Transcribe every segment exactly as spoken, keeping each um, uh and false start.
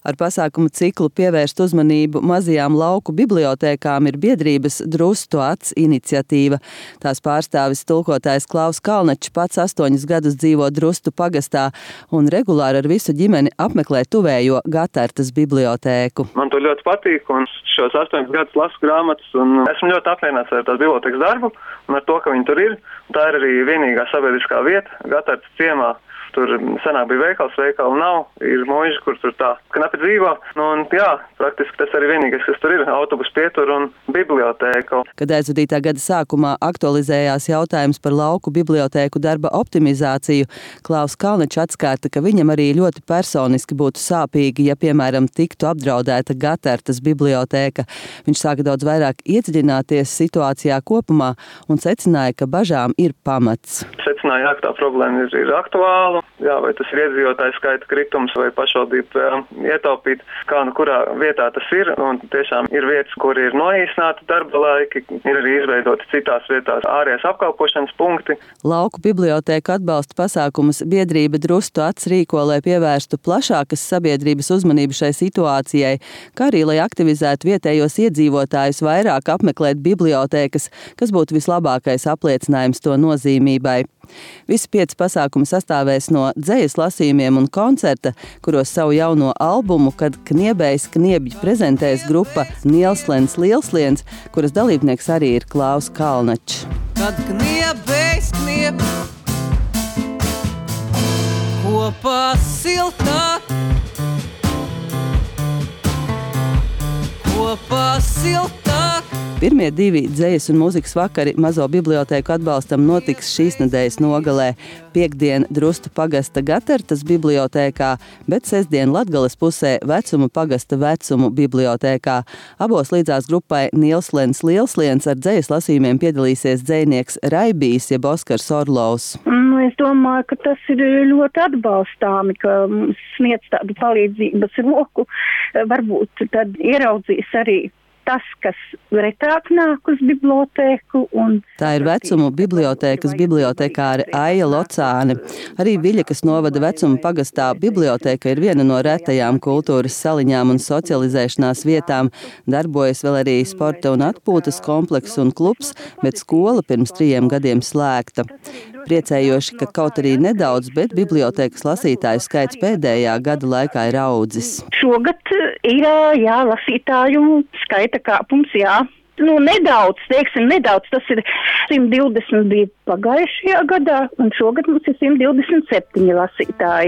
Ar pasākumu ciklu pievērst uzmanību mazajām lauku bibliotēkām ir biedrības Drustu acs iniciatīva. Tās pārstāvis tulkotājs Klaus Kalnačs pats astoņus gadus dzīvo Drustu pagastā un regulāri ar visu ģimeni apmeklē tuvējo Gatartas bibliotēku. Man to ļoti patīk un šos astoņus gadus lasu grāmatas un esmu ļoti apmierināts ar tās bibliotēkas darbu un ar to, ka viņi tur ir. Tā ir arī vienīgā sabiedriskā vieta Gatartas ciemā. Tur senāk bija veikals, veikalu nav, ir mūži, kur tur tā knapi dzīvo. Nu, un jā, praktiski tas arī vienīgais, kas tur ir, autobus pietur un bibliotēka. Kad aizvadītā gada sākumā aktualizējās jautājums par lauku bibliotēku darba optimizāciju, Klaus Kalnačs atskārta, ka viņam arī ļoti personiski būtu sāpīgi, ja, piemēram, tiktu apdraudēta Gatartas bibliotēka. Viņš sāka daudz vairāk iedziļināties situācijā kopumā un secināja, ka bažām ir pamats. Secināja, ka tā problēma ir, ir aktuāla. Jā, vai tas ir iedzīvotāju skaita kritums vai pašvaldība um, ietaupīt, kā nu kurā vietā tas ir. Un tiešām ir vietas, kur ir noīsināti darba laiki, ir arī izveidoti citās vietās ārējās apkalpošanas punkti. Lauku bibliotēku atbalsta pasākumus biedrība Drustu acs rīko, lai pievērstu plašākas sabiedrības uzmanību šai situācijai, kā arī, lai aktivizētu vietējos iedzīvotājus vairāk apmeklēt bibliotēkas, kas būtu vislabākais apliecinājums to nozīmībai. Visi pieci pasākumi sastāvēs no dzejas lasījumiem un koncerta, kuros savu jauno albumu, kad Kniebējs kniebji prezentēs grupa Nielslens Lielsliens, kuras dalībnieks arī ir Klaus Kalnačs. Kad kniebējs knieb kopā siltāk, kopā siltāk. Pirmie divi dzejas un mūzikas vakari mazo bibliotēku atbalstam notiks šīs nedēļas nogalē. Piektdien Drustu pagasta Gatartas bibliotēkā, bet sestdien Latgales pusē Vecuma pagasta Vecumu bibliotēkā. Abos līdzās grupai Nielslens Lielsliens ar dzejas lasījumiem piedalīsies dzejnieks Raibijs jeb Oskars Orlovs. Nu, es domāju, ka tas ir ļoti atbalstāmi, ka mums sniedz tādu palīdzības roku. Varbūt tad ieraudzīs arī tas, kas retāk nāk uz bibliotēku. Un... Tā ir Vecumu bibliotēkas bibliotekāre Aija Locāne. Arī Viļakas novada Vecuma pagastā bibliotēka ir viena no retajām kultūras saliņām un socializēšanās vietām. Darbojas vēl arī sporta un atpūtas komplekss un klubs, bet skola pirms trījiem gadiem slēgta. Priecējoši, ka kaut arī nedaudz, bet bibliotēkas lasītāju skaits pēdējā gada laikā ir audzis. Šogad ir, jā, lasītāju skaita kāpums, jā. Nu, nedaudz, teiksim, nedaudz, tas ir simt divdesmit bija pagājušajā gadā, un šogad mums ir simt divdesmit septiņi lasītāji.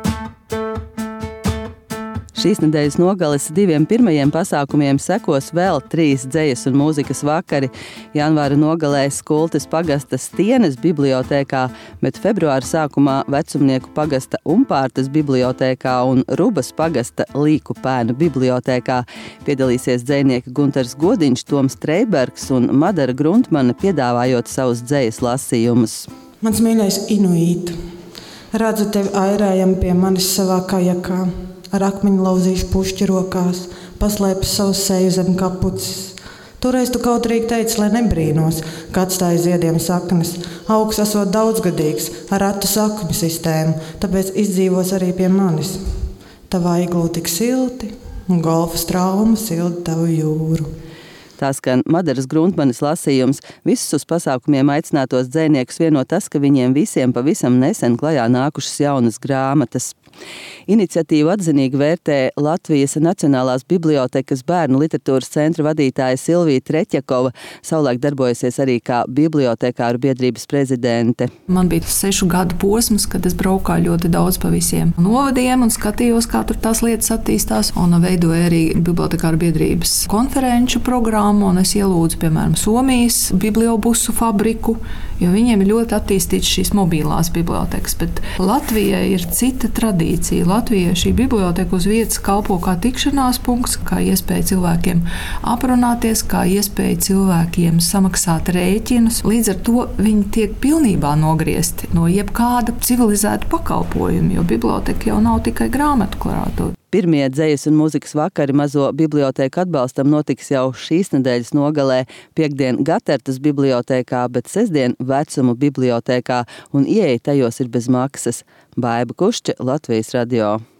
Šīs nedēļas nogales diviem pirmajiem pasākumiem sekos vēl trīs dzejas un mūzikas vakari. Janvāra nogalē Skultes pagasta Stienes bibliotēkā, bet februāra sākumā Vecumnieku pagasta Umpārtas bibliotēkā un Rubas pagasta Līkupēnu bibliotēkā. Piedalīsies dzejnieki Gunters Godiņš, Toms Treibergs un Madara Gruntmane, piedāvājot savus dzejas lasījumus. Mans mīļais Inuīta, redzu tevi airējam pie manis savā kajakā. Ar akmeņu lauzīšu pušķi rokās, paslēpis savu seju zem kapucis. Toreiz tu kautrīgi teici, lai nebrīnos, ka atstāja ziediem saknes. Augs esot daudzgadīgs, ar ratu sakņu sistēmu, tāpēc izdzīvos arī pie manis. Tavā iglū tik silti, un golfa strauma sildi tavu jūru. Tā skan Madaras Gruntmanes lasījums. Visus uz pasākumiem aicinātos dzejniekus vieno tas, ka viņiem visiem pavisam nesen klajā nākušas jaunas grāmatas. Iniciatīvu atzinīgi vērtē Latvijas Nacionālās bibliotekas bērnu literatūras centra vadītāja Silvija Treķakova, savulaik darbojusies arī kā bibliotekāru biedrības prezidente. Man bija sešu gadu posms, kad es braukāju ļoti daudz pa visiem novadiem un skatījos, kā tur tās lietas attīstās, un veidoju arī bibliotekāru biedrības konferenču programmu, un es ielūdzu, piemēram, Somijas bibliobusu fabriku, jo viņiem ir ļoti attīstīts šīs mobilās bibliotekas, bet Latvijai ir cita tradīcija. Latvijai šī biblioteka uz vietas kalpo kā tikšanās punkts, kā iespēja cilvēkiem aprunāties, kā iespēja cilvēkiem samaksāt rēķinus. Līdz ar to viņi tiek pilnībā nogriezti no jebkāda civilizēta pakalpojuma, jo biblioteka jau nav tikai grāmatu krātuve. Pirmie dzejas un mūzikas vakari mazo bibliotēku atbalstam notiks jau šīs nedēļas nogalē, piektdien Gatartas bibliotēkā, bet sestdien Vecumu bibliotēkā, un ieeja tajos ir bez maksas. Baiba Kušķa, Latvijas radio.